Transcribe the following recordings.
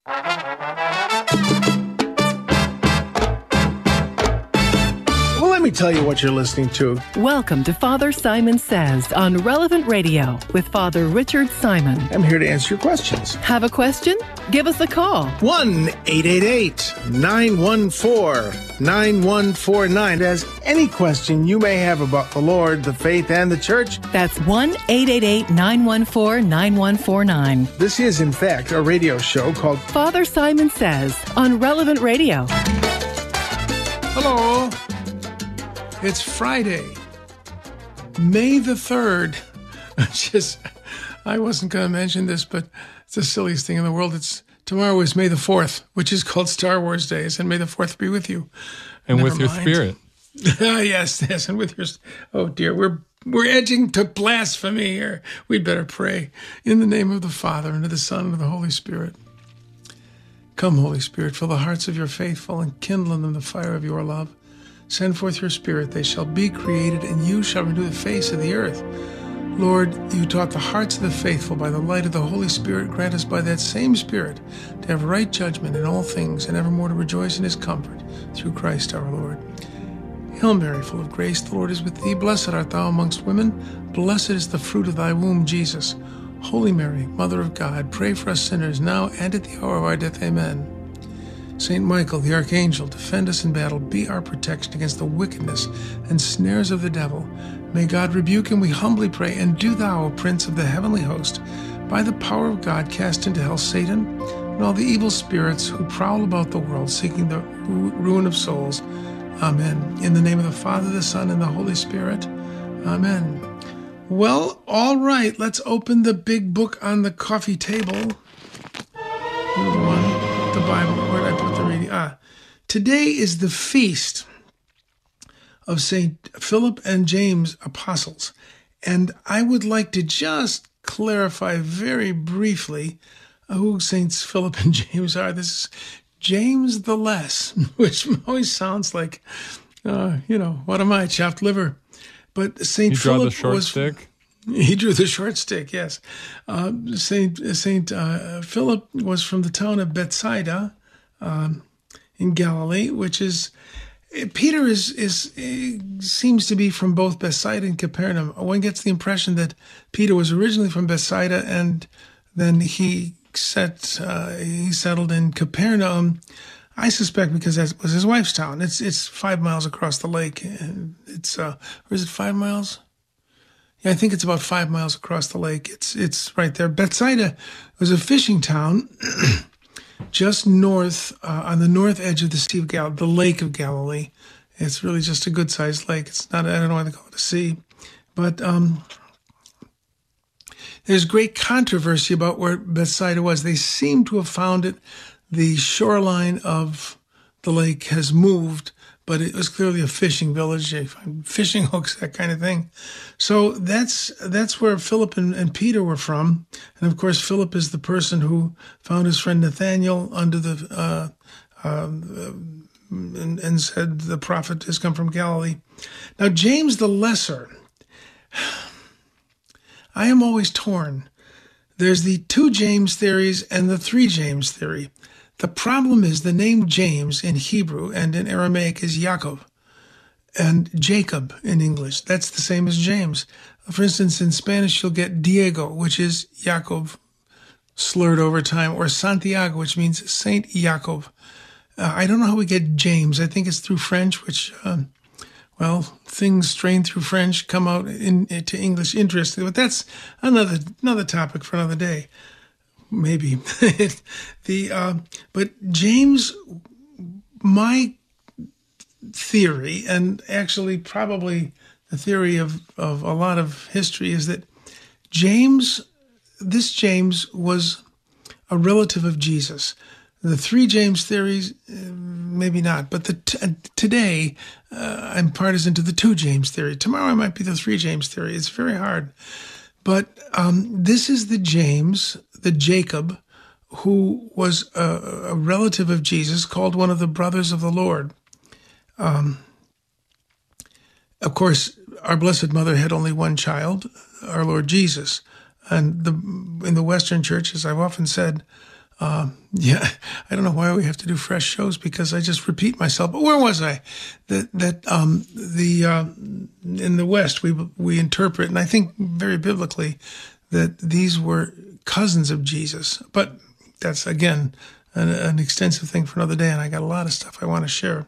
Well, let me tell you what you're listening to. Welcome to Father Simon Says on Relevant Radio with Father Richard Simon. I'm here to answer your questions. Have a question? Give us a call. 1-888-914-9149. As any question you may have about the Lord, the faith, and the church. That's 1-888-914-9149. This is, in fact, a radio show called Father Simon Says on Relevant Radio. Hello. It's Friday, May the 3rd. I wasn't going to mention this, but it's the silliest thing in the world. Tomorrow is May the 4th, which is called Star Wars Days, and may the 4th be with you. And Never with your mind. spirit. Yes, and with your... Oh, dear, we're edging to blasphemy here. We'd better pray. In the name of the Father, and of the Son, and of the Holy Spirit. Come, Holy Spirit, fill the hearts of your faithful, and kindle in them the fire of your love. Send forth your Spirit, they shall be created, and you shall renew the face of the earth. Lord, you taught the hearts of the faithful by the light of the Holy Spirit. Grant us by that same Spirit to have right judgment in all things, and evermore to rejoice in his comfort, through Christ our Lord. Hail Mary, full of grace, the Lord is with thee. Blessed art thou amongst women. Blessed is the fruit of thy womb, Jesus. Holy Mary, Mother of God, pray for us sinners, now and at the hour of our death. Amen. Saint Michael, the Archangel, defend us in battle. Be our protection against the wickedness and snares of the devil. May God rebuke him, we humbly pray. And do thou, O Prince of the heavenly host, by the power of God, cast into hell Satan and all the evil spirits who prowl about the world, seeking the ruin of souls. Amen. In the name of the Father, the Son, and the Holy Spirit. Amen. Well, all right, let's open the big book on the coffee table. The Bible. Where did I put the reading? Today is the feast of St. Philip and James Apostles. And I would like to just clarify very briefly who Saints Philip and James are. This is James the Less, which always sounds like, what am I, chopped liver? But St. Philip the short stick? He drew the short stick, yes. Saint Philip was from the town of Bethsaida in Galilee, which is... Peter seems to be from both Bethsaida and Capernaum. One gets the impression that Peter was originally from Bethsaida, and then he settled in Capernaum. I suspect because that was his wife's town. It's 5 miles across the lake. It's or is it 5 miles? Yeah, I think it's about 5 miles across the lake. It's right there. Bethsaida was a fishing town just north, on the north edge of the Sea of Galilee, the Lake of Galilee. It's really just a good-sized lake. It's not, I don't know why they call it a sea. But there's great controversy about where Bethsaida was. They seem to have found it. The shoreline of the lake has moved, but it was clearly a fishing village. They find fishing hooks, that kind of thing. So that's where Philip and Peter were from. And of course, Philip is the person who found his friend Nathanael under the and said the prophet has come from Galilee. Now, James the Lesser, I am always torn. There's the 2 James theories and the 3 James theory. The problem is the name James in Hebrew and in Aramaic is Yaakov, and Jacob in English. That's the same as James. For instance, in Spanish, you'll get Diego, which is Yaakov slurred over time, or Santiago, which means Saint Yaakov. I don't know how we get James. I think it's through French, which, things strained through French come out into English. Interesting, but that's another topic for another day. Maybe. But James, my theory, and actually probably the theory of a lot of history, is that this James was a relative of Jesus. The 3 James theories, maybe not, but today I'm partisan to the 2 James theory. Tomorrow I might be the 3 James theory. It's very hard. But this is the Jacob, who was a relative of Jesus, called one of the brothers of the Lord. Of course, our Blessed Mother had only one child, our Lord Jesus. And in the Western Church, as I've often said, Yeah, I don't know why we have to do fresh shows because I just repeat myself. But where was I? In the West we interpret, and I think very biblically, that these were cousins of Jesus. But that's again an extensive thing for another day, and I got a lot of stuff I want to share.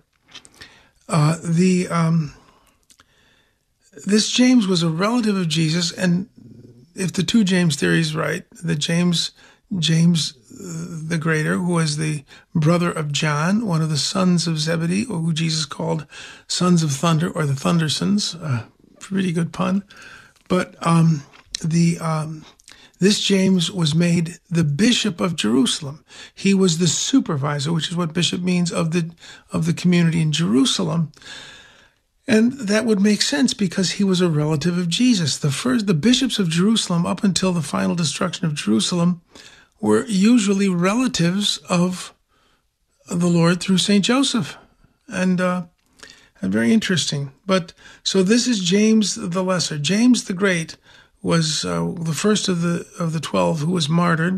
This James was a relative of Jesus, and if the two James theory is right, that James the Greater, who was the brother of John, one of the sons of Zebedee, or who Jesus called sons of thunder, or the Thundersons, pretty good pun. But this James was made the bishop of Jerusalem. He was the supervisor, which is what bishop means, of the community in Jerusalem. And that would make sense because he was a relative of Jesus. The bishops of Jerusalem, up until the final destruction of Jerusalem, were usually relatives of the Lord through St. Joseph. And very interesting. But so this is James the Lesser. James the Great was the first of the 12 who was martyred.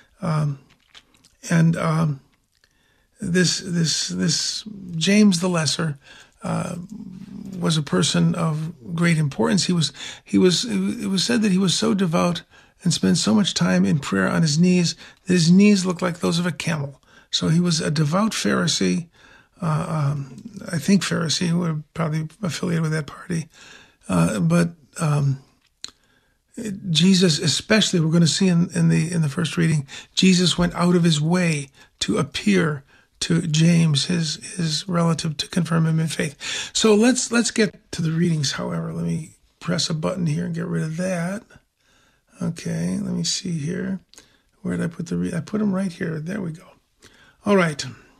This James the Lesser was a person of great importance. It was said that he was so devout and spent so much time in prayer on his knees that his knees looked like those of a camel. So he was a devout Pharisee, I think Pharisee, who were probably affiliated with that party. But Jesus, especially, we're going to see in the first reading, Jesus went out of his way to appear to James, his relative, to confirm him in faith. So let's get to the readings. However, let me press a button here and get rid of that. Okay, let me see here. Where did I put I put them right here. There we go. All right.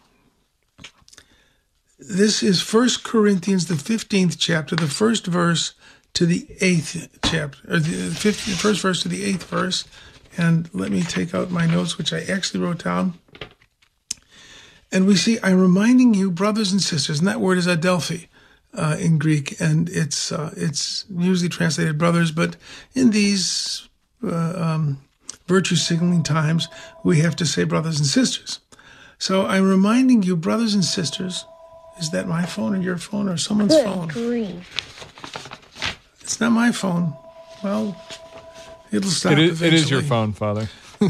This is 1 Corinthians, the 15th chapter, the first verse to the 8th chapter, or the first verse to the 8th verse. And let me take out my notes, which I actually wrote down. And we see, I'm reminding you, brothers and sisters, and that word is adelphi in Greek, and it's usually translated brothers, but in these virtue signaling times, we have to say brothers and sisters. So I'm reminding you, brothers and sisters, is that my phone or your phone or someone's phone? Green. It's not my phone. Well, it'll stop eventually. It is your phone, Father.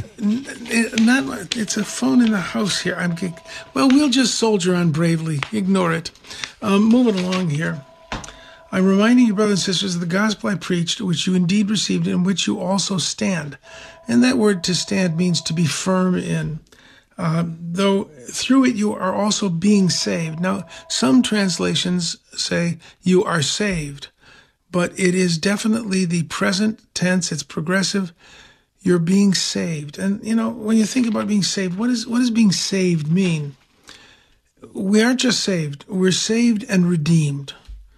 It's a phone in the house here. Well, we'll just soldier on bravely. Ignore it. Moving along here. I'm reminding you, brothers and sisters, of the gospel I preached, which you indeed received, in which you also stand. And that word to stand means to be firm in. Though through it you are also being saved. Now, some translations say you are saved, but it is definitely the present tense. It's progressive. You're being saved. And, when you think about being saved, what does being saved mean? We aren't just saved. We're saved and redeemed.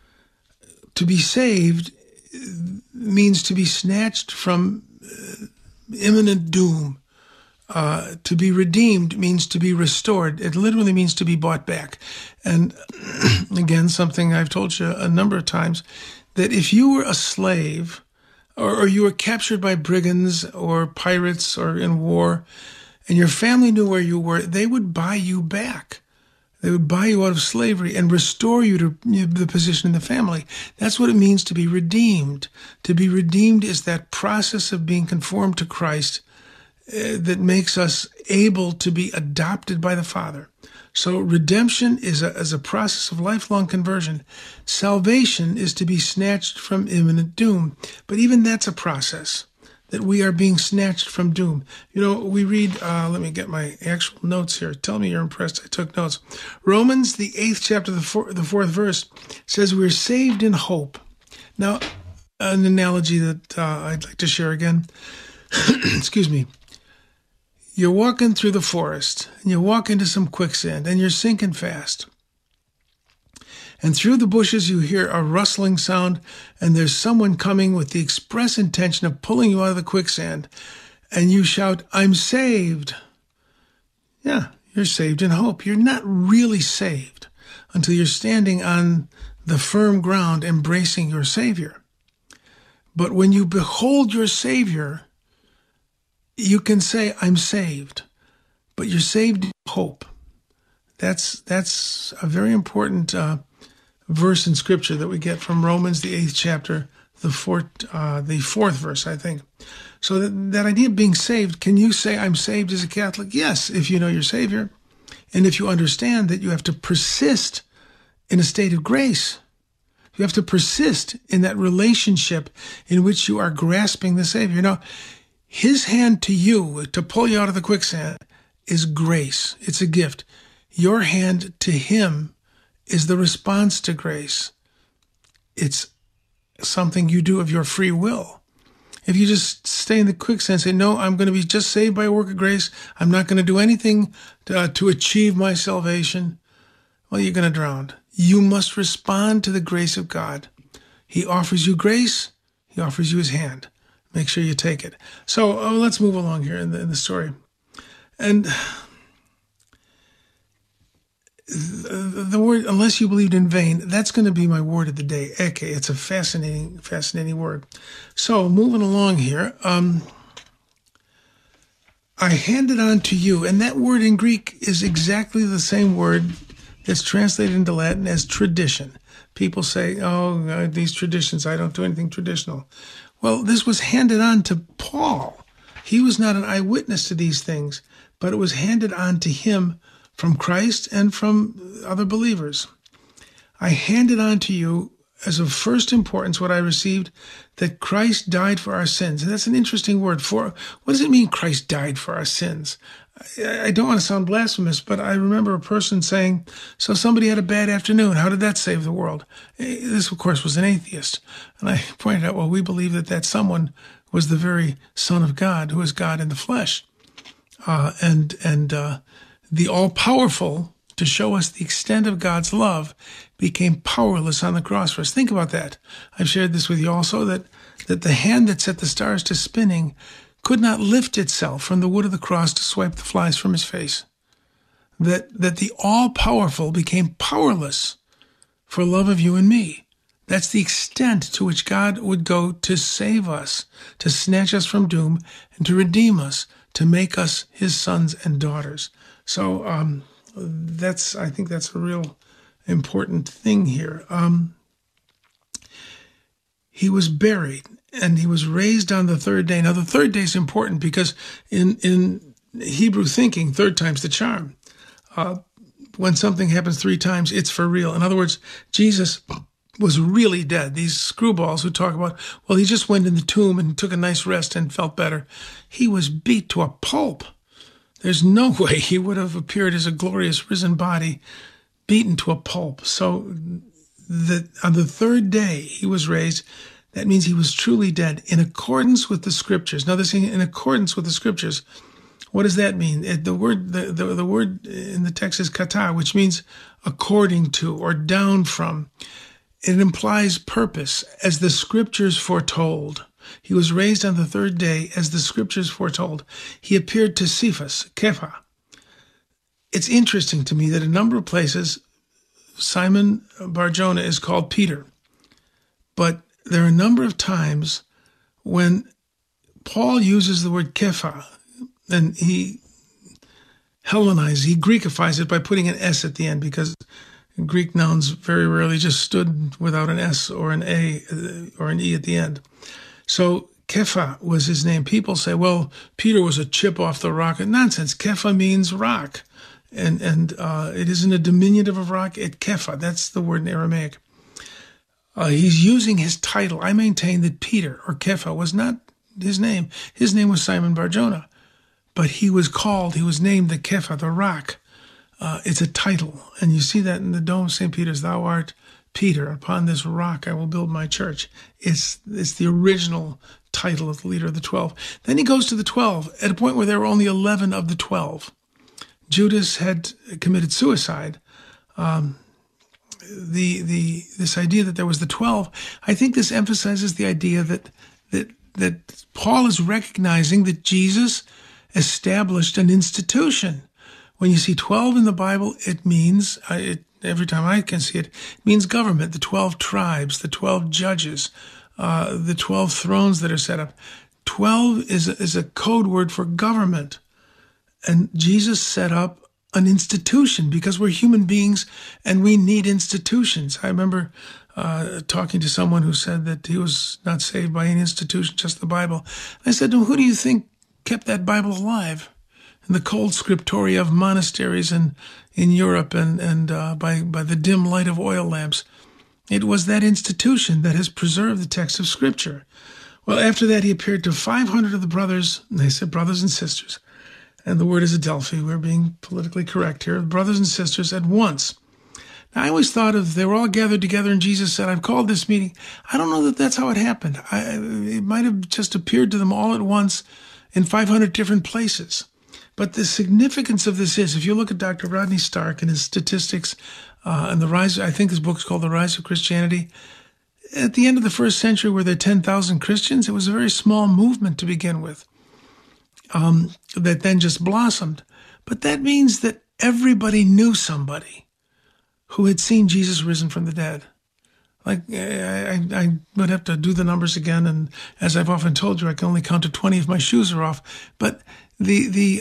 To be saved means to be snatched from imminent doom. To be redeemed means to be restored. It literally means to be bought back. And again, something I've told you a number of times, that if you were a slave or you were captured by brigands or pirates or in war, and your family knew where you were, they would buy you back. They would buy you out of slavery and restore you to the position in the family. That's what it means to be redeemed. To be redeemed is that process of being conformed to Christ that makes us able to be adopted by the Father. So redemption is a process of lifelong conversion. Salvation is to be snatched from imminent doom. But even that's a process, that we are being snatched from doom. We read, let me get my actual notes here. Tell me you're impressed. I took notes. Romans, the 8th chapter, the 4th verse, says we're saved in hope. Now, an analogy that I'd like to share again. Excuse me. You're walking through the forest, and you walk into some quicksand, and you're sinking fast. And through the bushes you hear a rustling sound, and there's someone coming with the express intention of pulling you out of the quicksand, and you shout, "I'm saved." Yeah, you're saved in hope. You're not really saved until you're standing on the firm ground embracing your Savior. But when you behold your Savior, you can say, "I'm saved." but you're saved in hope. That's a very important verse in Scripture that we get from Romans, the 8th chapter, the fourth verse, I think. So that idea of being saved, can you say I'm saved as a Catholic? Yes, if you know your Savior, and if you understand that you have to persist in a state of grace. You have to persist in that relationship in which you are grasping the Savior. Now, his hand to you, to pull you out of the quicksand, is grace. It's a gift. Your hand to him is the response to grace. It's something you do of your free will. If you just stay in the quicksand and say, no, I'm going to be just saved by a work of grace, I'm not going to do anything to achieve my salvation, well, you're going to drown. You must respond to the grace of God. He offers you grace. He offers you his hand. Make sure you take it. So let's move along here in the story. And the word, unless you believed in vain, that's going to be my word of the day. Eke. It's a fascinating word. So moving along here, I hand it on to you. And that word in Greek is exactly the same word that's translated into Latin as tradition. People say, these traditions, I don't do anything traditional. Well, this was handed on to Paul. He was not an eyewitness to these things, but it was handed on to him from Christ and from other believers. I hand it on to you as of first importance what I received, that Christ died for our sins. And that's an interesting word. What does it mean Christ died for our sins? I don't want to sound blasphemous, but I remember a person saying, so somebody had a bad afternoon. How did that save the world? This, of course, was an atheist. And I pointed out, well, we believe that someone was the very Son of God, who is God in the flesh. And the all-powerful, to show us the extent of God's love, became powerless on the cross for us. Think about that. I've shared this with you also, that the hand that set the stars to spinning could not lift itself from the wood of the cross to swipe the flies from his face. That the all-powerful became powerless for love of you and me. That's the extent to which God would go to save us, to snatch us from doom, and to redeem us, to make us his sons and daughters. So I think that's a real important thing here. He was buried, and he was raised on the third day. Now, the third day is important because in Hebrew thinking, third time's the charm. When something happens 3 times, it's for real. In other words, Jesus was really dead. These screwballs who talk about, well, he just went in the tomb and took a nice rest and felt better. He was beat to a pulp. There's no way he would have appeared as a glorious risen body, beaten to a pulp. So on the third day he was raised. That means he was truly dead in accordance with the Scriptures. Now, this in accordance with the Scriptures, what does that mean? The word in the text is kata, which means according to or down from. It implies purpose, as the Scriptures foretold. He was raised on the third day, as the Scriptures foretold. He appeared to Cephas, Kepha. It's interesting to me that a number of places Simon Bar-Jonah is called Peter, but there are a number of times when Paul uses the word Kepha, and he Hellenizes, he Greekifies it by putting an S at the end, because Greek nouns very rarely just stood without an S or an A or an E at the end. So Kepha was his name. People say, well, Peter was a chip off the rock. Nonsense. Kepha means rock. And it isn't a diminutive of rock. It Kepha. That's the word in Aramaic. He's using his title. I maintain that Peter, or Kepha, was not his name. His name was Simon Bar-Jonah. But he was named the Kepha, the rock. It's a title. And you see that in the dome of St. Peter's, thou art Peter, upon this rock I will build my church. It's the original title of the leader of the 12. Then he goes to the 12 at a point where there were only 11 of the 12. Judas had committed suicide. This idea that there was the 12, I think this emphasizes the idea that Paul is recognizing that Jesus established an institution. When you see 12 in the Bible, it means, every time I can see it, it means government, the 12 tribes, the 12 judges, the 12 thrones that are set up. 12 is a code word for government. And Jesus set up an institution because we're human beings and we need institutions. I remember talking to someone who said that he was not saved by any institution, just the Bible. I said to him, who do you think kept that Bible alive in the cold scriptoria of monasteries in Europe and by the dim light of oil lamps? It was that institution that has preserved the text of Scripture. Well, after that, he appeared to 500 of the brothers, and they said brothers and sisters, and the word is Adelphi. We're being politically correct here. Brothers and sisters at once. Now, I always thought they were all gathered together and Jesus said, I've called this meeting. I don't know that that's how it happened. It might have just appeared to them all at once in 500 different places. But the significance of this is, if you look at Dr. Rodney Stark and his statistics and the rise, I think his book's called The Rise of Christianity. At the end of the first century, were there 10,000 Christians? It was a very small movement to begin with. That then just blossomed. But that means that everybody knew somebody who had seen Jesus risen from the dead. Like, I would have to do the numbers again, and as I've often told you, I can only count to 20 if my shoes are off. But it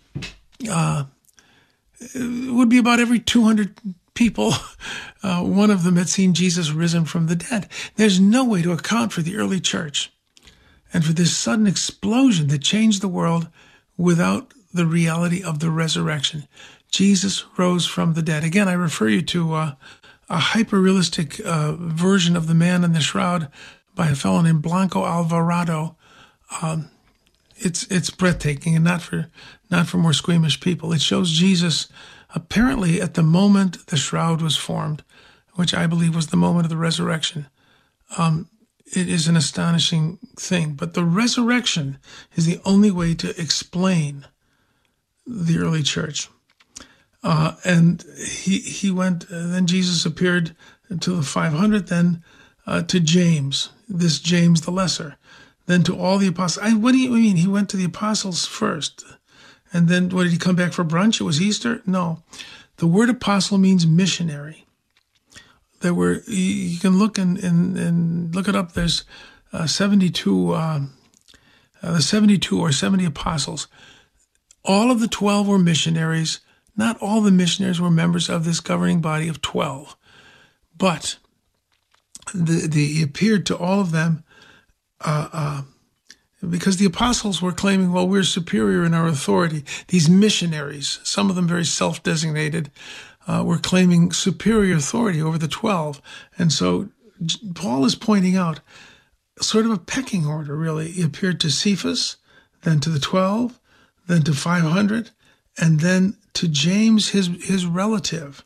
would be about every 200 people, one of them had seen Jesus risen from the dead. There's no way to account for the early church and for this sudden explosion that changed the world without the reality of the resurrection. Jesus rose from the dead. Again, I refer you to a hyper-realistic version of The Man in the Shroud by a fellow named Blanco Alvarado. It's breathtaking, and not for more squeamish people. It shows Jesus apparently at the moment the shroud was formed, which I believe was the moment of the resurrection. It is an astonishing thing, but the resurrection is the only way to explain the early church. And he went, then Jesus appeared to the 500, then to James, this James the Lesser, then to all the apostles. What do you mean? He went to the apostles first. And then, did he come back for brunch? It was Easter? No. The word apostle means missionary. There were, you can look and look it up. There's 72 or 70 apostles. All of the 12 were missionaries. Not all the missionaries were members of this governing body of 12. But he appeared to all of them because the apostles were claiming, well, we're superior in our authority. These missionaries, some of them very self-designated, were claiming superior authority over the 12. And so Paul is pointing out sort of a pecking order, really. He appeared to Cephas, then to the 12, then to 500, and then to James, his relative,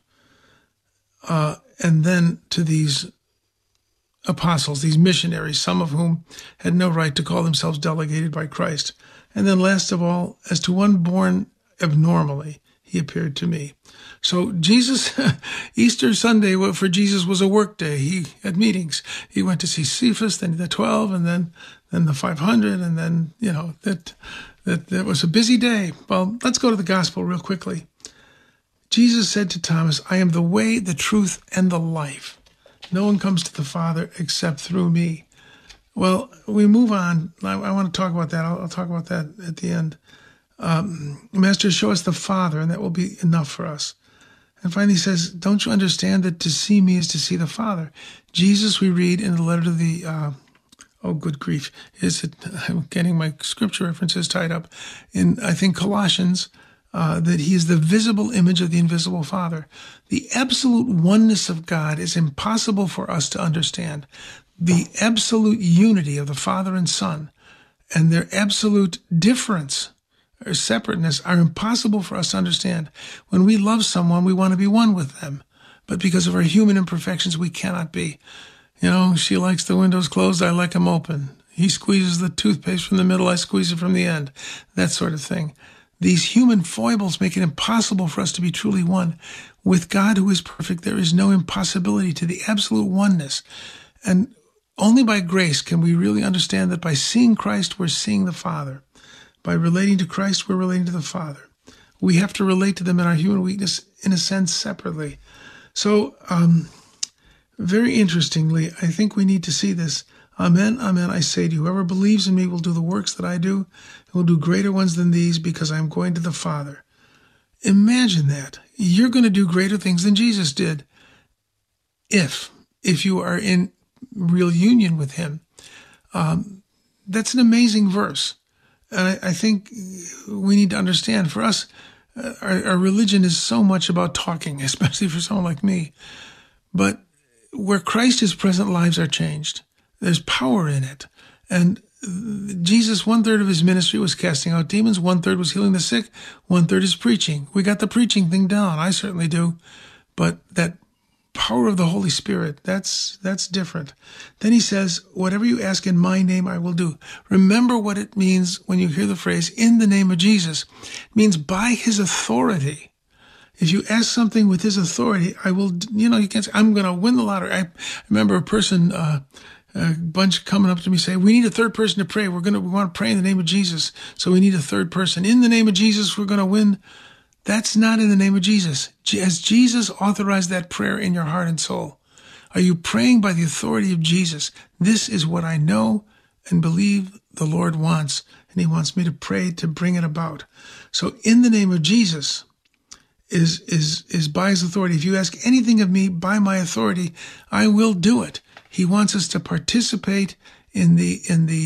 and then to these apostles, these missionaries, some of whom had no right to call themselves delegated by Christ. And then last of all, as to one born abnormally, he appeared to me. So Jesus, Easter Sunday for Jesus was a work day. He had meetings. He went to see Cephas, then the 12, and then the 500, and then, that was a busy day. Well, let's go to the gospel real quickly. Jesus said to Thomas, I am the way, the truth, and the life. No one comes to the Father except through me. Well, we move on. I want to talk about that. I'll talk about that at the end. Master, show us the Father, and that will be enough for us. And finally he says, don't you understand that to see me is to see the Father? Jesus, we read in the letter to the, good grief, I'm getting my scripture references tied up in, I think, Colossians, that he is the visible image of the invisible Father. The absolute oneness of God is impossible for us to understand. The absolute unity of the Father and Son and their absolute difference or separateness are impossible for us to understand. When we love someone, we want to be one with them. But because of our human imperfections, we cannot be. She likes the windows closed, I like them open. He squeezes the toothpaste from the middle, I squeeze it from the end. That sort of thing. These human foibles make it impossible for us to be truly one. With God, who is perfect, there is no impossibility to the absolute oneness. And only by grace can we really understand that by seeing Christ, we're seeing the Father. By relating to Christ, we're relating to the Father. We have to relate to them in our human weakness, in a sense, separately. So, very interestingly, I think we need to see this. Amen, amen, I say to you, whoever believes in me will do the works that I do, and will do greater ones than these, because I am going to the Father. Imagine that. You're going to do greater things than Jesus did if you are in real union with him. That's an amazing verse. And I think we need to understand, for us, our religion is so much about talking, especially for someone like me. But where Christ is present, lives are changed. There's power in it. And Jesus, 1/3 of his ministry was casting out demons, 1/3 was healing the sick, 1/3 is preaching. We got the preaching thing down. I certainly do. But that power of the Holy Spirit, that's different. Then he says, whatever you ask in my name, I will do. Remember what it means when you hear the phrase, in the name of Jesus. It means by his authority. If you ask something with his authority, I will, you can't say, I'm going to win the lottery. I remember a person, a bunch coming up to me saying, we need a third person to pray. We want to pray in the name of Jesus. So we need a third person. In the name of Jesus, we're going to win. That's not in the name of Jesus. Has Jesus authorized that prayer in your heart and soul? Are you praying by the authority of Jesus? This is what I know and believe the Lord wants, and he wants me to pray to bring it about. So in the name of Jesus is by his authority. If you ask anything of me by my authority, I will do it. He wants us to participate in the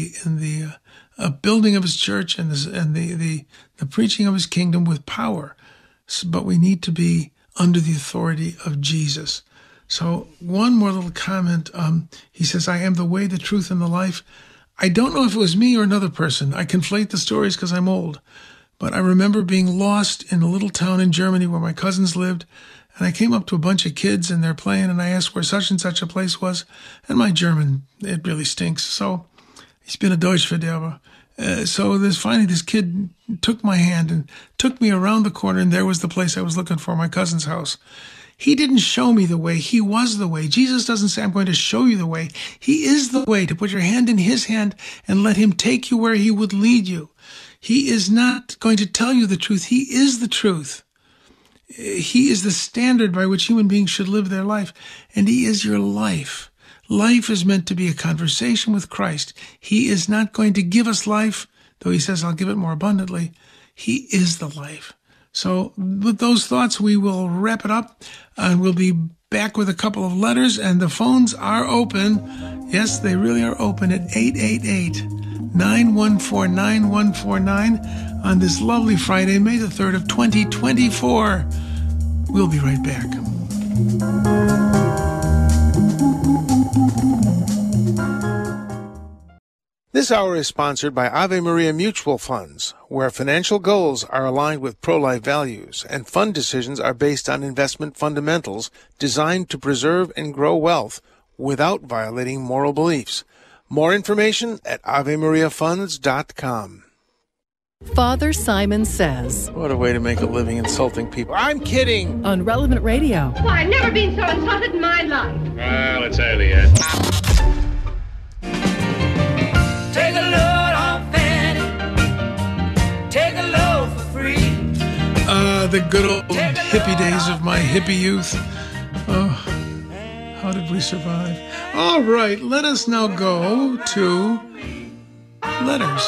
building of his church and the preaching of his kingdom with power. But we need to be under the authority of Jesus. So one more little comment. He says, I am the way, the truth, and the life. I don't know if it was me or another person. I conflate the stories because I'm old. But I remember being lost in a little town in Germany where my cousins lived. And I came up to a bunch of kids and they're playing, and I asked where such and such a place was. And my German, it really stinks. So ich bin a Deutschverderber. So finally this kid took my hand and took me around the corner, and there was the place I was looking for, my cousin's house. He didn't show me the way. He was the way. Jesus doesn't say, I'm going to show you the way. He is the way, to put your hand in his hand and let him take you where he would lead you. He is not going to tell you the truth. He is the truth. He is the standard by which human beings should live their life, and he is your life. Life is meant to be a conversation with Christ. He is not going to give us life, though he says, I'll give it more abundantly. He is the life. So with those thoughts, we will wrap it up, and we'll be back with a couple of letters, and the phones are open. Yes, they really are open at 888-914-9149 on this lovely Friday, May the 3rd of 2024. We'll be right back. This hour is sponsored by Ave Maria Mutual Funds, where financial goals are aligned with pro-life values and fund decisions are based on investment fundamentals designed to preserve and grow wealth without violating moral beliefs. More information at AveMariaFunds.com. Father Simon Says. What a way to make a living insulting people. I'm kidding. On Relevant Radio. Well, I've never been so insulted in my life. Well, it's early yet. Take a load on Fanny. Take a load for free. The good old hippie days of my hippie youth. Oh, how did we survive? All right, let us now go to letters.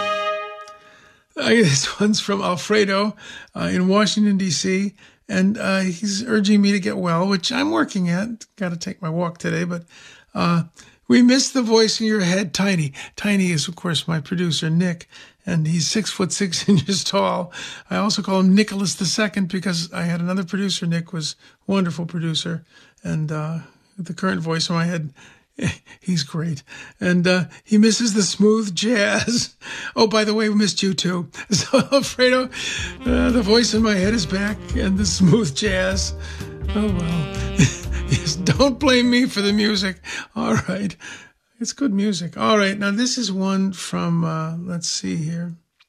This one's from Alfredo in Washington, D.C., and he's urging me to get well, which I'm working at. Got to take my walk today, but we miss the voice in your head, Tiny. Tiny is, of course, my producer, Nick, and he's 6'6" tall. I also call him Nicholas II because I had another producer. Nick was a wonderful producer, and the current voice in my head, he's great. And he misses the smooth jazz. Oh, by the way, we missed you too. So, Alfredo, the voice in my head is back, and the smooth jazz. Oh, well. Yes, don't blame me for the music. All right. It's good music. All right. Now, this is one from, let's see here.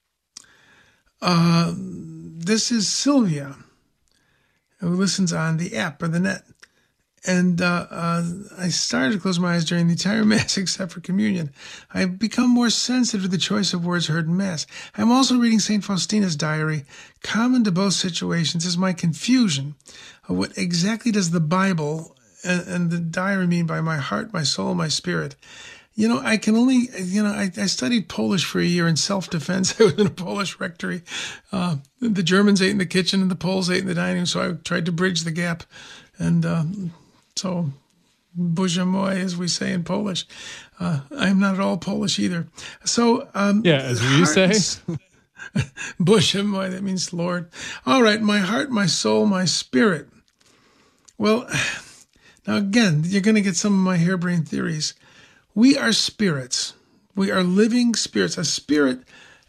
This is Sylvia, who listens on the app or the net. And I started to close my eyes during the entire Mass except for communion. I've become more sensitive to the choice of words heard in Mass. I'm also reading St. Faustina's diary. Common to both situations is my confusion of what exactly does the Bible and the diary mean by my heart, my soul, my spirit. I can only, I studied Polish for a year in self-defense. I was in a Polish rectory. The Germans ate in the kitchen and the Poles ate in the dining room, so I tried to bridge the gap. And so, Boże mój, as we say in Polish. I'm not at all Polish either. So, as we say. Boże mój, that means Lord. All right, my heart, my soul, my spirit. Well, now again, you're going to get some of my harebrained theories. We are spirits. We are living spirits. A spirit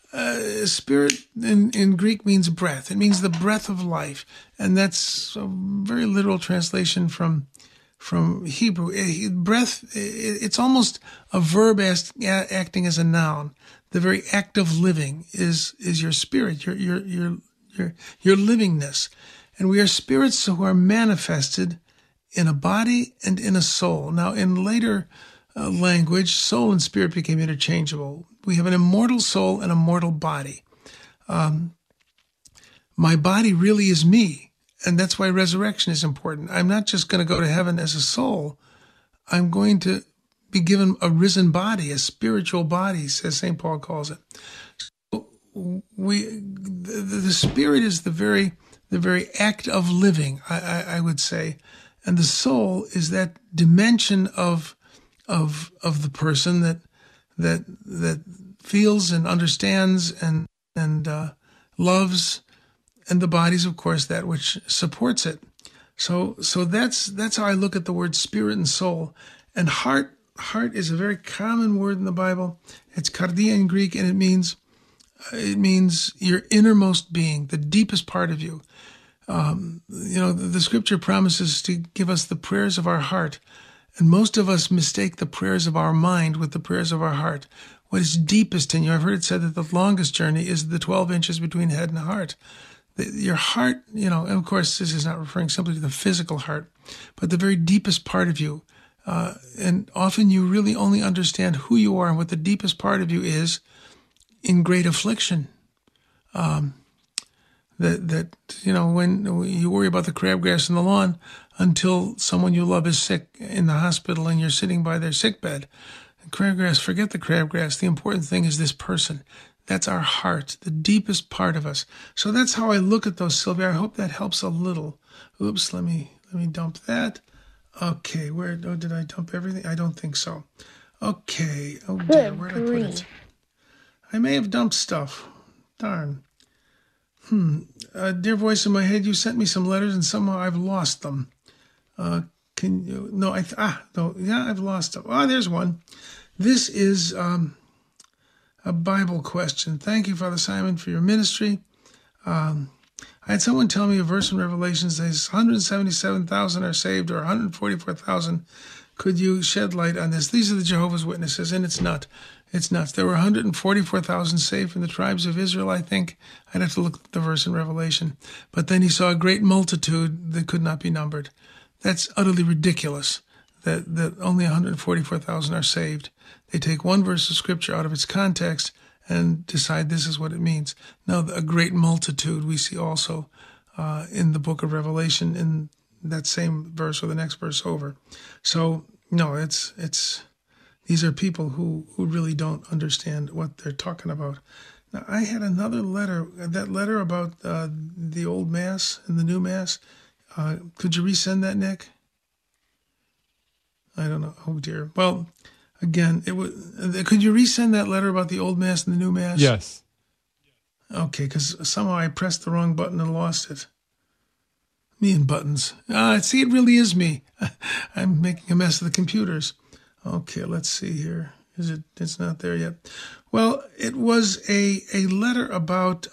in Greek means breath. It means the breath of life. And that's a very literal translation from Hebrew. Breath, it's almost a verb acting as a noun. The very act of living is your spirit, your livingness. And we are spirits who are manifested in a body and in a soul. Now, in later language, soul and spirit became interchangeable. We have an immortal soul and a mortal body. My body really is me, and that's why resurrection is important. I'm not just going to go to heaven as a soul. I'm going to be given a risen body, a spiritual body, as St. Paul calls it. So the spirit is the very act of living, I would say, and the soul is that dimension of the person that feels and understands and loves, and the body's, of course, that which supports it. So that's how I look at the word spirit and soul. And heart is a very common word in the Bible. It's kardia in Greek, and it means your innermost being, the deepest part of you. The scripture promises to give us the prayers of our heart. And most of us mistake the prayers of our mind with the prayers of our heart. What is deepest in you? I've heard it said that the longest journey is the 12 inches between head and heart. Your heart, and of course this is not referring simply to the physical heart, but the very deepest part of you. And often you really only understand who you are and what the deepest part of you is in great affliction. When you worry about the crabgrass in the lawn until someone you love is sick in the hospital and you're sitting by their sick bed. And crabgrass, forget the crabgrass. The important thing is this person. That's our heart, the deepest part of us. So that's how I look at those, Sylvia. I hope that helps a little. Oops, let me dump that. Okay, did I dump everything? I don't think so. Okay, oh dear, where did I put it? I may have dumped stuff. Darn. Dear voice in my head, you sent me some letters and somehow I've lost them. Can you? No, I've lost them. There's one. This is a Bible question. Thank you, Father Simon, for your ministry. I had someone tell me a verse in Revelation says 177,000 are saved, or 144,000. Could you shed light on this? These are the Jehovah's Witnesses, and it's not. It's nuts. There were 144,000 saved from the tribes of Israel, I think. I'd have to look at the verse in Revelation. But then he saw a great multitude that could not be numbered. That's utterly ridiculous that only 144,000 are saved. They take one verse of Scripture out of its context and decide this is what it means. Now, a great multitude we see also in the book of Revelation in that same verse or the next verse over. So, no, it's these are people who really don't understand what they're talking about. Now, I had another letter, that letter about the old Mass and the new Mass. Could you resend that, Nick? I don't know. Oh, dear. Well, again, could you resend that letter about the old Mass and the new Mass? Yes. Okay, because somehow I pressed the wrong button and lost it. Me and buttons. See, it really is me. I'm making a mess of the computers. Okay, let's see here. It's not there yet. Well, it was a letter about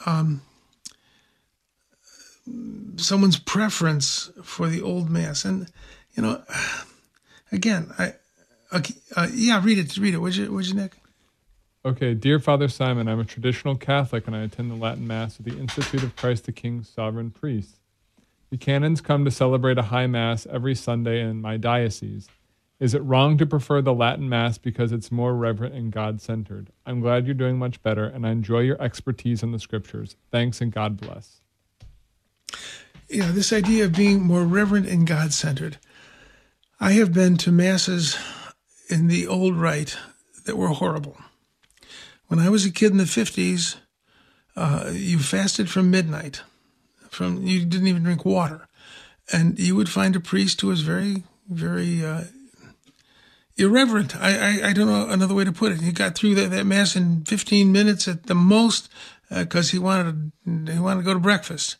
someone's preference for the old Mass. And, again, read it. Would you, Nick? Okay, dear Father Simon, I'm a traditional Catholic and I attend the Latin Mass of the Institute of Christ the King's Sovereign Priest. The canons come to celebrate a high Mass every Sunday in my diocese. Is it wrong to prefer the Latin Mass because it's more reverent and God-centered? I'm glad you're doing much better, and I enjoy your expertise in the Scriptures. Thanks, and God bless. Yeah, this idea of being more reverent and God-centered. I have been to Masses in the old rite that were horrible. When I was a kid in the 50s, you fasted from midnight. You didn't even drink water. And you would find a priest who was very, very irreverent. I don't know another way to put it. He got through that Mass in 15 minutes at the most because he wanted to go to breakfast.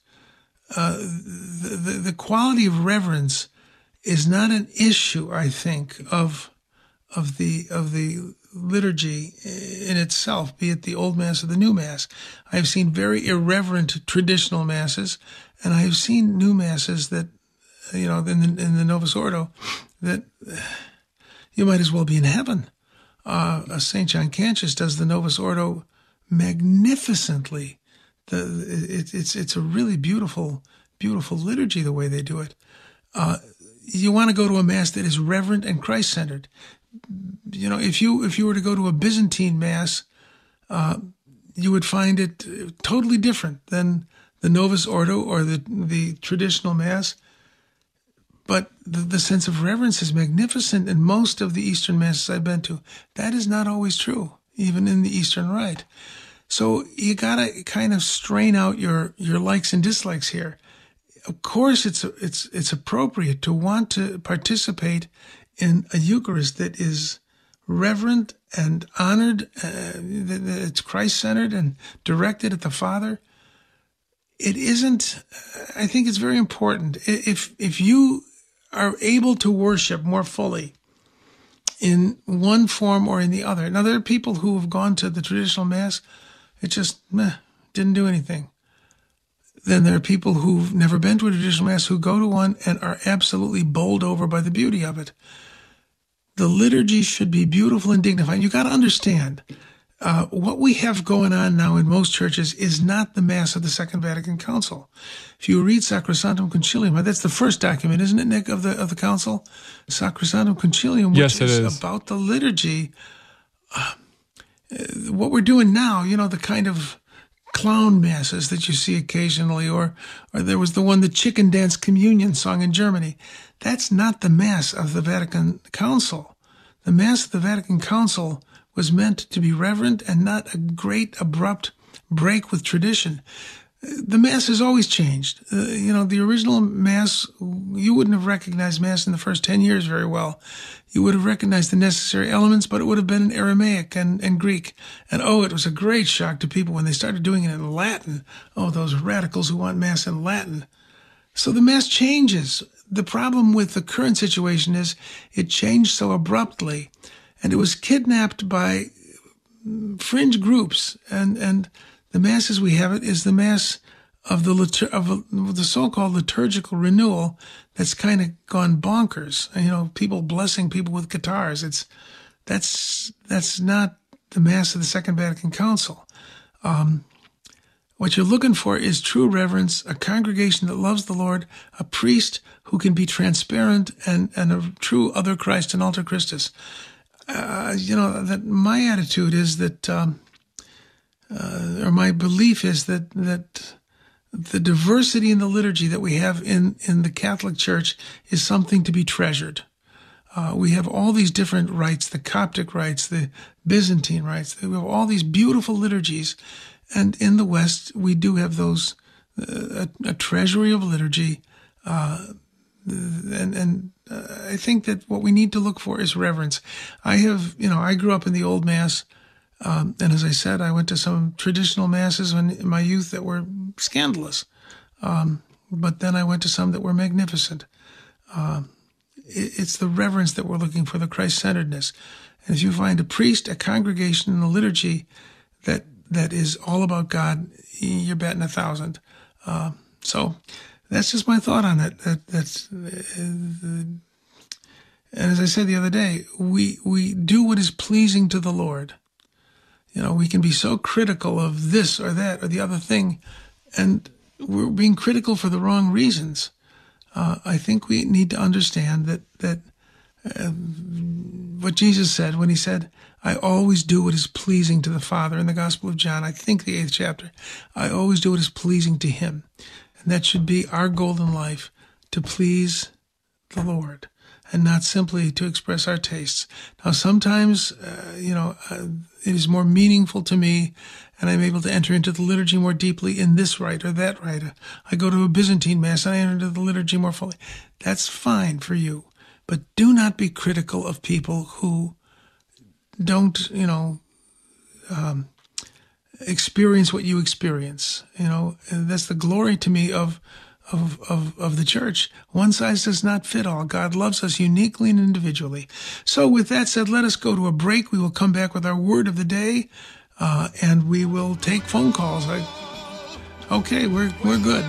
The quality of reverence is not an issue, I think, of the liturgy in itself, be it the Old Mass or the New Mass. I've seen very irreverent traditional Masses, and I have seen new Masses that, in the Novus Ordo, that you might as well be in heaven. St. John Cantius does the Novus Ordo magnificently. It's a really beautiful liturgy the way they do it. You want to go to a Mass that is reverent and Christ-centered. If you were to go to a Byzantine Mass, you would find it totally different than the Novus Ordo or the traditional Mass. But the sense of reverence is magnificent in most of the Eastern Masses I've been to. That is not always true, even in the Eastern Rite. So you gotta kind of strain out your likes and dislikes here. Of course, it's appropriate to want to participate in a Eucharist that is reverent and honored, that it's Christ-centered and directed at the Father. It isn't. I think it's very important. If you are able to worship more fully in one form or in the other. Now, there are people who have gone to the traditional Mass, it just didn't do anything. Then there are people who've never been to a traditional Mass who go to one and are absolutely bowled over by the beauty of it. The liturgy should be beautiful and dignified. You got to understand, what we have going on now in most churches is not the Mass of the Second Vatican Council. If you read Sacrosanctum Concilium, that's the first document, isn't it, Nick, of the Council? Sacrosanctum Concilium, which is about the liturgy. What we're doing now, the kind of clown masses that you see occasionally, or there was the chicken dance communion song in Germany. That's not the Mass of the Vatican Council. The Mass of the Vatican Council was meant to be reverent and not a great abrupt break with tradition. The Mass has always changed. The original Mass, you wouldn't have recognized Mass in the first 10 years very well. You would have recognized the necessary elements, but it would have been in Aramaic and Greek. And it was a great shock to people when they started doing it in Latin. Oh, those radicals who want Mass in Latin. So the Mass changes. The problem with the current situation is it changed so abruptly, and it was kidnapped by fringe groups. And the Mass as we have it is the Mass of the so-called liturgical renewal that's kind of gone bonkers. People blessing people with guitars. That's not the Mass of the Second Vatican Council. What you're looking for is true reverence, a congregation that loves the Lord, a priest who can be transparent, and a true other Christ and alter Christus. That my attitude is that, or my belief is that the diversity in the liturgy that we have in the Catholic Church is something to be treasured. We have all these different rites, the Coptic rites, the Byzantine rites. We have all these beautiful liturgies. And in the West, we do have those, a treasury of liturgy. And I think that what we need to look for is reverence. I grew up in the Old Mass. And as I said, I went to some traditional Masses in my youth that were scandalous. But then I went to some that were magnificent. It's the reverence that we're looking for, the Christ-centeredness. And if you find a priest, a congregation, and a liturgy that is all about God, you're batting 1,000. So that's just my thought on it. And as I said the other day, we do what is pleasing to the Lord. We can be so critical of this or that or the other thing, and we're being critical for the wrong reasons. I think we need to understand that what Jesus said when he said, I always do what is pleasing to the Father in the Gospel of John, I think the 8th chapter, I always do what is pleasing to him. And that should be our goal in life, to please the Lord and not simply to express our tastes. Now, sometimes, it is more meaningful to me, and I'm able to enter into the liturgy more deeply in this rite or that rite. I go to a Byzantine Mass and I enter into the liturgy more fully. That's fine for you. But do not be critical of people who don't, experience what you experience. And that's the glory to me of the church. One size does not fit all. God loves us uniquely and individually. So with that said, let us go to a break. We will come back with our word of the day, and we will take phone calls. Okay, we're good.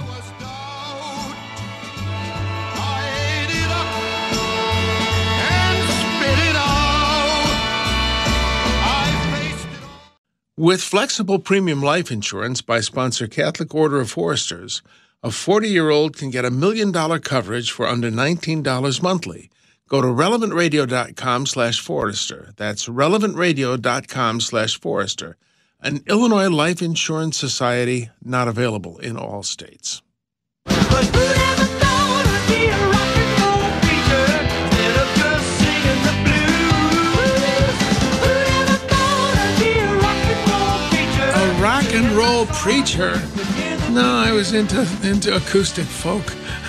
With flexible premium life insurance by sponsor Catholic Order of Foresters, a 40-year-old can get $1 million coverage for under $19 monthly. Go to relevantradio.com/Forester. That's relevantradio.com/Forester. An Illinois Life Insurance Society, not available in all states. But who never thought I'd be a rock and roll preacher instead of just singing the blues? Who never thought I'd be a rock and roll preacher? A rock and roll preacher? No, I was into acoustic folk.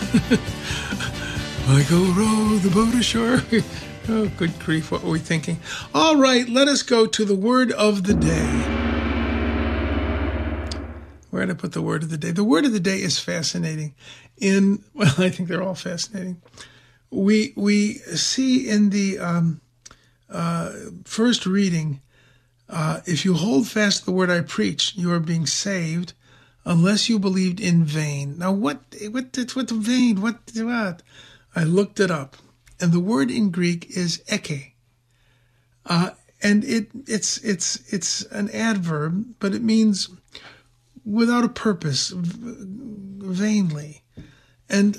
Michael row the boat ashore. Oh, good grief, what were we thinking? All right, let us go to the word of the day. Where did I put the word of the day? The word of the day is fascinating. I think they're all fascinating. We see in the first reading, if you hold fast the word I preach, you are being saved, unless you believed in vain. Now, what vain? What? I looked it up, and the word in Greek is eke, and it's an adverb, but it means without a purpose, vainly. And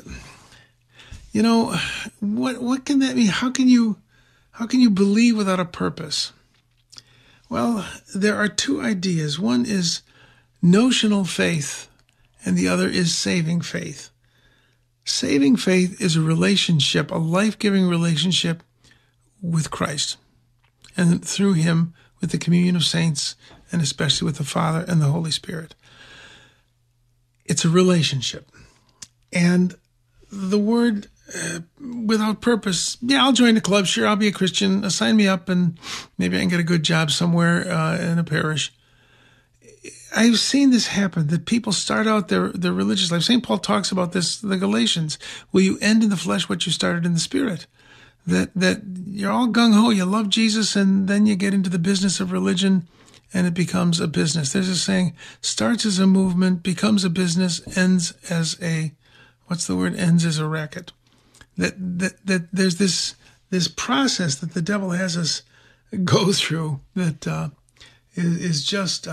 what can that mean? How can you believe without a purpose? Well, there are two ideas. One is notional faith, and the other is saving faith. Saving faith is a relationship, a life-giving relationship with Christ, and through him with the communion of saints, and especially with the Father and the Holy Spirit. It's a relationship. And the word without purpose, I'll join the club, sure, I'll be a Christian, sign me up, and maybe I can get a good job somewhere in a parish. I've seen this happen, that people start out their religious life. St. Paul talks about this, the Galatians. Will you end in the flesh what you started in the spirit? That you're all gung-ho, you love Jesus, and then you get into the business of religion, and it becomes a business. There's a saying, starts as a movement, becomes a business, ends as a racket. That there's this process that the devil has us go through that is just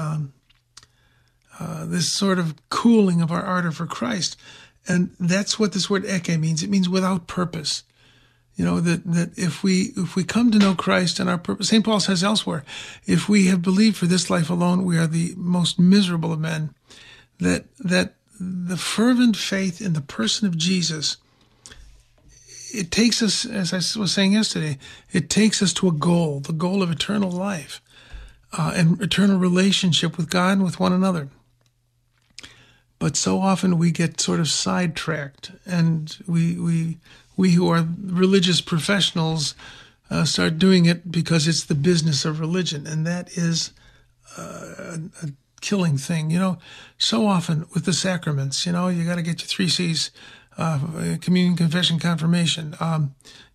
this sort of cooling of our ardor for Christ. And that's what this word eke means. It means without purpose. That if we come to know Christ and our purpose, St. Paul says elsewhere, if we have believed for this life alone, we are the most miserable of men. That the fervent faith in the person of Jesus, it takes us, as I was saying yesterday, it takes us to a goal, the goal of eternal life, and eternal relationship with God and with one another. But so often we get sort of sidetracked, and we who are religious professionals start doing it because it's the business of religion, and that is a killing thing. So often with the sacraments, you got to get your 3 C's, communion, confession, confirmation. I've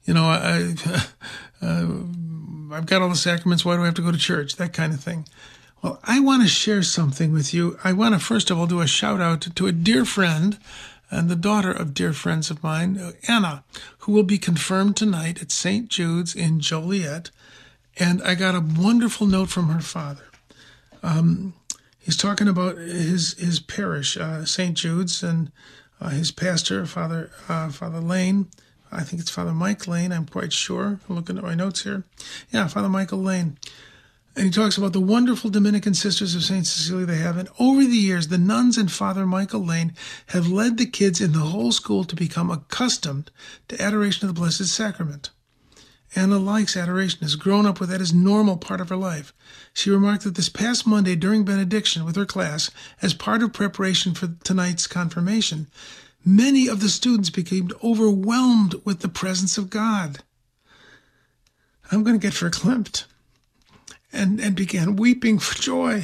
got all the sacraments. Why do I have to go to church? That kind of thing. Well, I want to share something with you. I want to first of all do a shout out to a dear friend and the daughter of dear friends of mine, Anna, who will be confirmed tonight at St. Jude's in Joliet. And I got a wonderful note from her father. He's talking about his parish, St. Jude's, and his pastor, Father Lane. I think it's Father Mike Lane, I'm quite sure. I'm looking at my notes here. Yeah, Father Michael Lane. And he talks about the wonderful Dominican Sisters of St. Cecilia they have. And over the years, the nuns and Father Michael Lane have led the kids in the whole school to become accustomed to adoration of the Blessed Sacrament. Anna likes adoration, has grown up with that as normal part of her life. She remarked that this past Monday during benediction with her class, as part of preparation for tonight's confirmation, many of the students became overwhelmed with the presence of God. I'm going to get verklempt. And began weeping for joy.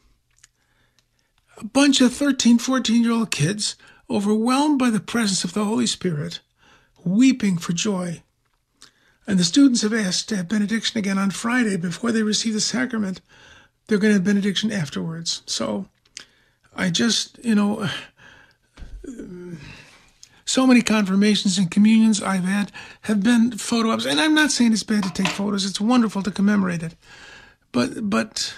A bunch of 13, 14-year-old kids, overwhelmed by the presence of the Holy Spirit, weeping for joy. And the students have asked to have benediction again on Friday before they receive the sacrament. They're going to have benediction afterwards. So I just, so many confirmations and communions I've had have been photo ops. And I'm not saying it's bad to take photos. It's wonderful to commemorate it. But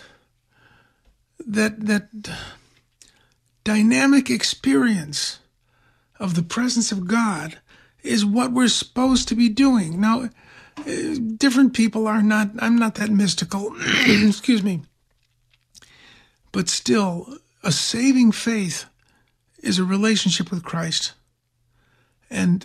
that dynamic experience of the presence of God is what we're supposed to be doing. Now, different people I'm not that mystical, excuse me. But still, a saving faith is a relationship with Christ. And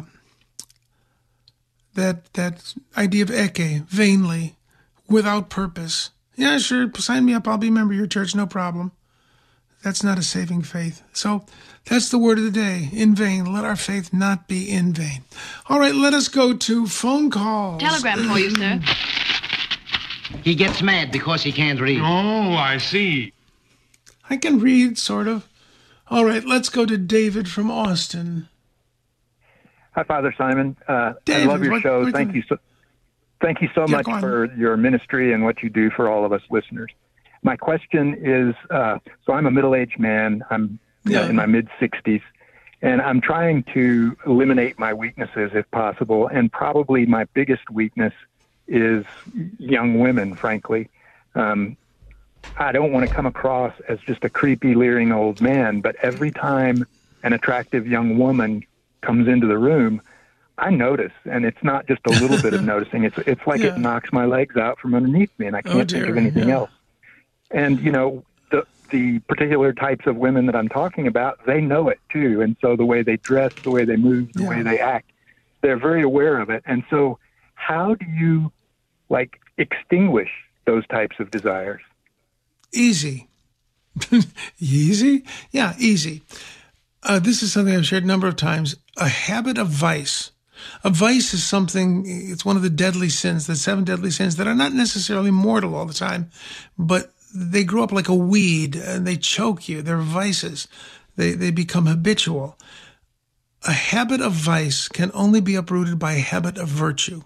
that idea of eke, vainly, without purpose. Yeah, sure, sign me up. I'll be a member of your church, no problem. That's not a saving faith. So that's the word of the day. In vain. Let our faith not be in vain. All right, let us go to phone calls. Telegram for you, sir. He gets mad because he can't read. Oh, I see. I can read, sort of. All right, let's go to David from Austin. Hi, Father Simon. David, I love your show. Thank you so Yeah, much go on. for your ministry and what you do for all of us listeners. My question is, so I'm a middle-aged man. I'm in my mid-60s, and I'm trying to eliminate my weaknesses if possible, and probably my biggest weakness is young women, frankly. I don't want to come across as just a creepy, leering old man, but every time an attractive young woman comes into the room, I notice, and it's not just a little bit of noticing. It's like it knocks my legs out from underneath me, and I can't think of anything else. And, the particular types of women that I'm talking about, they know it too. And so the way they dress, the way they move, the way they act, they're very aware of it. And so how do you, extinguish those types of desires? Easy. Easy? Yeah, easy. This is something I've shared a number of times. A habit of vice. A vice is something, it's one of the deadly sins, the 7 deadly sins that are not necessarily mortal all the time, but they grow up like a weed and they choke you. They're vices. They become habitual. A habit of vice can only be uprooted by a habit of virtue.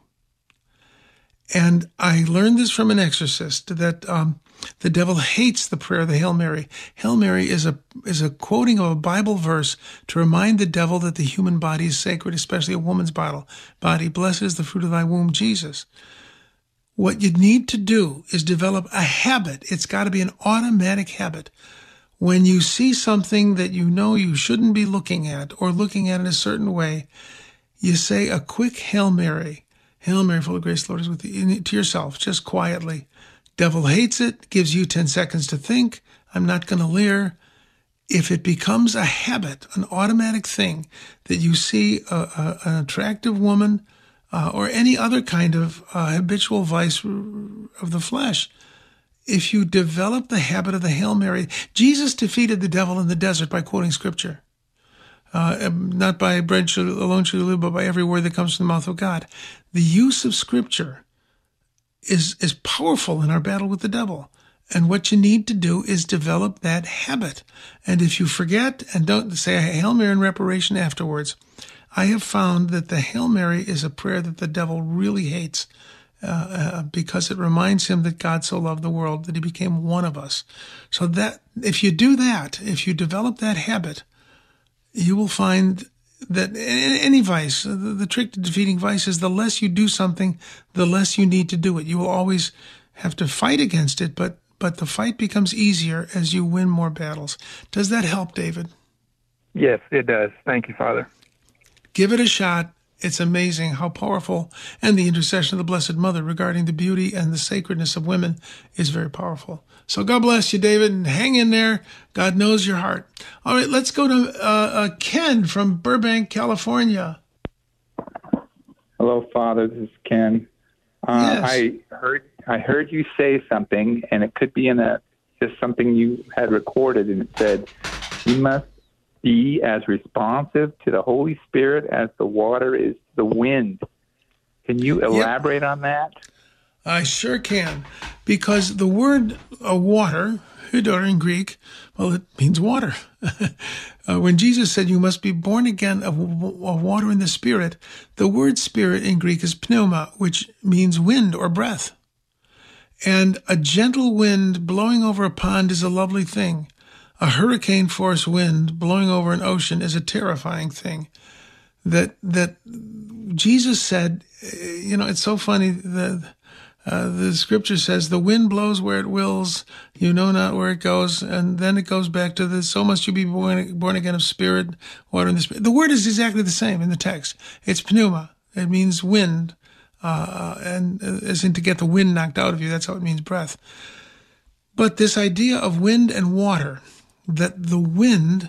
And I learned this from an exorcist that the devil hates the prayer of the Hail Mary. Hail Mary is a quoting of a Bible verse to remind the devil that the human body is sacred, especially a woman's body. Blessed is the fruit of thy womb, Jesus. What you need to do is develop a habit. It's got to be an automatic habit. When you see something that you know you shouldn't be looking at or looking at in a certain way, you say a quick Hail Mary. Hail Mary, full of grace, the Lord is with thee, to yourself, just quietly. Devil hates it, gives you 10 seconds to think. I'm not going to leer. If it becomes a habit, an automatic thing, that you see an attractive woman or any other kind of habitual vice of the flesh, if you develop the habit of the Hail Mary, Jesus defeated the devil in the desert by quoting Scripture. Not by bread alone shall you live, but by every word that comes from the mouth of God. The use of Scripture is powerful in our battle with the devil. And what you need to do is develop that habit. And if you forget and don't say a Hail Mary in reparation afterwards, I have found that the Hail Mary is a prayer that the devil really hates because it reminds him that God so loved the world that he became one of us. So that if you do that, if you develop that habit, you will find that any vice, the trick to defeating vice is the less you do something, the less you need to do it. You will always have to fight against it, but the fight becomes easier as you win more battles. Does that help, David? Yes, it does. Thank you, Father. Give it a shot. It's amazing how powerful, and the intercession of the Blessed Mother regarding the beauty and the sacredness of women is very powerful. So God bless you, David, and hang in there. God knows your heart. All right, let's go to Ken from Burbank, California. Hello, Father. This is Ken. Yes. I heard you say something, and it could be just something you had recorded, and it said, "You must be as responsive to the Holy Spirit as the water is to the wind." Can you elaborate on that? I sure can, because the word water, hydor in Greek, well, it means water. When Jesus said you must be born again of water and the Spirit, the word Spirit in Greek is pneuma, which means wind or breath. And a gentle wind blowing over a pond is a lovely thing. A hurricane force wind blowing over an ocean is a terrifying thing. That Jesus said, it's so funny that the scripture says, the wind blows where it wills, you know not where it goes. And then it goes back to this, so must you be born again of spirit, water, and the Spirit. The word is exactly the same in the text. It's pneuma. It means wind, and as in to get the wind knocked out of you. That's how it means breath. But this idea of wind and water, that the wind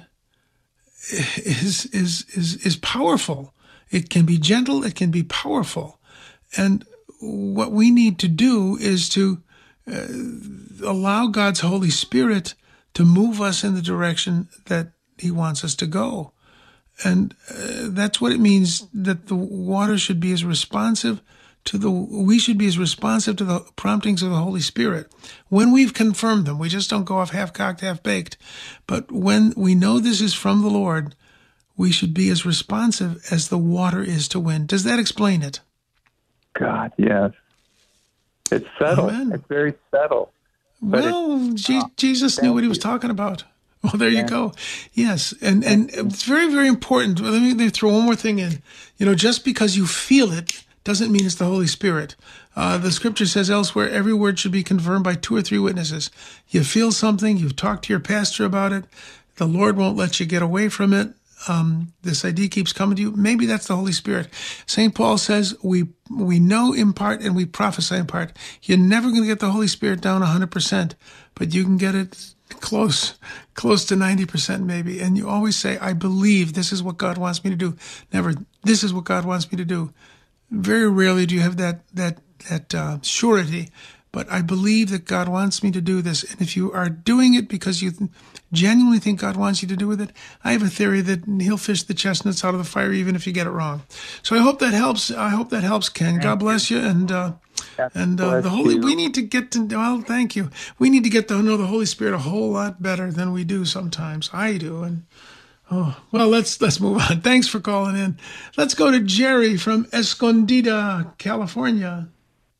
is powerful. It can be gentle. It can be powerful. And what we need to do is to allow God's Holy Spirit to move us in the direction that He wants us to go. And that's what it means, that the water should be as responsive we should be as responsive to the promptings of the Holy Spirit. When we've confirmed them, we just don't go off half-cocked, half-baked. But when we know this is from the Lord, we should be as responsive as the water is to wind. Does that explain it? God, yes. It's subtle. Amen. It's very subtle. Well, Jesus knew what He was talking about. Well, there you go. Yes, and it's very, very important. Let me throw one more thing in. Just because you feel it doesn't mean it's the Holy Spirit. The scripture says elsewhere, every word should be confirmed by 2 or 3 witnesses. You feel something, you've talked to your pastor about it, the Lord won't let you get away from it. This idea keeps coming to you. Maybe that's the Holy Spirit. St. Paul says we know in part and we prophesy in part. You're never going to get the Holy Spirit down 100%, but you can get it close to 90% maybe. And you always say, I believe this is what God wants me to do. Never, this is what God wants me to do. Very rarely do you have that surety, but I believe that God wants me to do this. And if you are doing it because you genuinely think God wants you to do with it, I have a theory that He'll fish the chestnuts out of the fire even if you get it wrong. So I hope that helps. I hope that helps, Ken. God bless you. And the Holy, we need to get to, well, thank you. We need to get to know the Holy Spirit a whole lot better than we do sometimes. I do. And well, let's move on. Thanks for calling in. Let's go to Jerry from Escondida, California.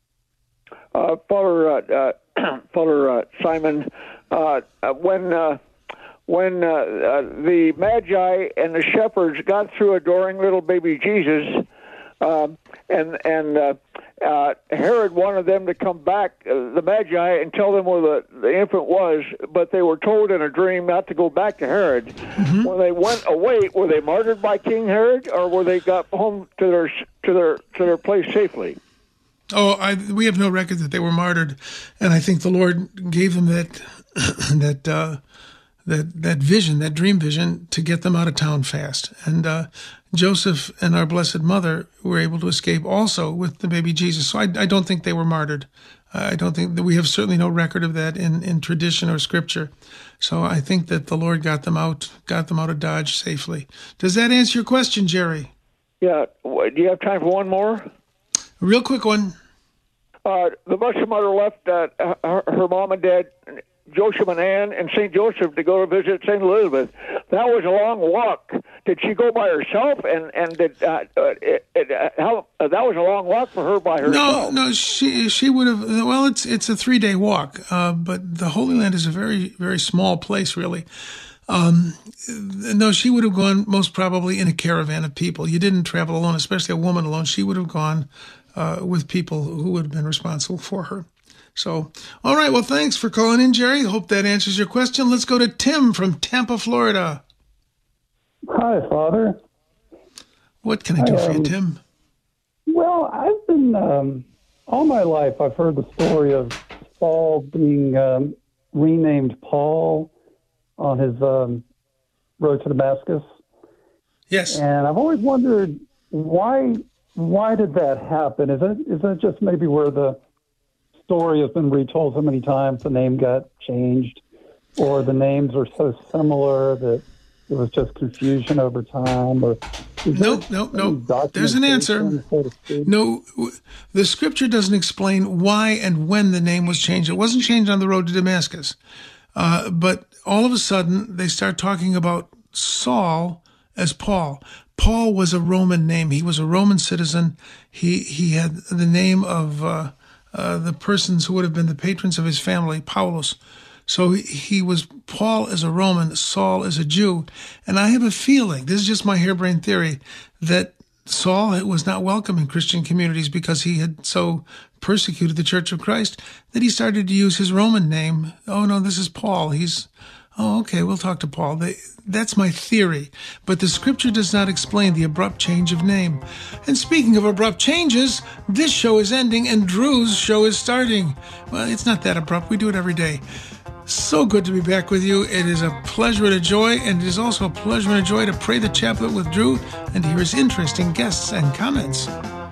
Father Simon, when the Magi and the shepherds got through adoring little baby Jesus, and Herod wanted them to come back, the Magi, and tell them where the infant was, but they were told in a dream not to go back to Herod. Mm-hmm. When they went away, were they martyred by King Herod, or were they got home to their place safely? We have no record that they were martyred, and I think the Lord gave them that vision, that dream vision, to get them out of town fast. And Joseph and our Blessed Mother were able to escape also with the baby Jesus. So I don't think they were martyred. I don't think that we have certainly no record of that in tradition or scripture. So I think that the Lord got them out of Dodge safely. Does that answer your question, Jerry? Yeah. Do you have time for one more? A real quick one. The Blessed Mother left her mom and dad, Joseph and Anne, and St. Joseph to go to visit St. Elizabeth. That was a long walk. Did she go by herself? And did that was a long walk for her by herself? No, she would have. Well, it's a 3-day walk, but the Holy Land is a very, very small place, really. No, she would have gone most probably in a caravan of people. You didn't travel alone, especially a woman alone. She would have gone with people who would have been responsible for her. So, all right. Well, thanks for calling in, Jerry. Hope that answers your question. Let's go to Tim from Tampa, Florida. Hi, Father. What can I do for you, Tim? Well, I've been, all my life, I've heard the story of Saul being renamed Paul on his road to Damascus. Yes. And I've always wondered why did that happen? Is that just maybe where the story has been retold so many times, the name got changed, or the names are so similar that it was just confusion over time? Or no. There's an answer. No, the scripture doesn't explain why and when the name was changed. It wasn't changed on the road to Damascus. But all of a sudden, they start talking about Saul as Paul. Paul was a Roman name. He was a Roman citizen. He had the name of the persons who would have been the patrons of his family, Paulus. So he was Paul as a Roman, Saul as a Jew. And I have a feeling, this is just my harebrained theory, that Saul was not welcome in Christian communities because he had so persecuted the Church of Christ that he started to use his Roman name. Oh, no, this is Paul. Okay, we'll talk to Paul. That's my theory. But the scripture does not explain the abrupt change of name. And speaking of abrupt changes, this show is ending and Drew's show is starting. Well, it's not that abrupt. We do it every day. So good to be back with you. It is a pleasure and a joy, and it is also a pleasure and a joy to pray the chaplet with Drew and to hear his interesting guests and comments.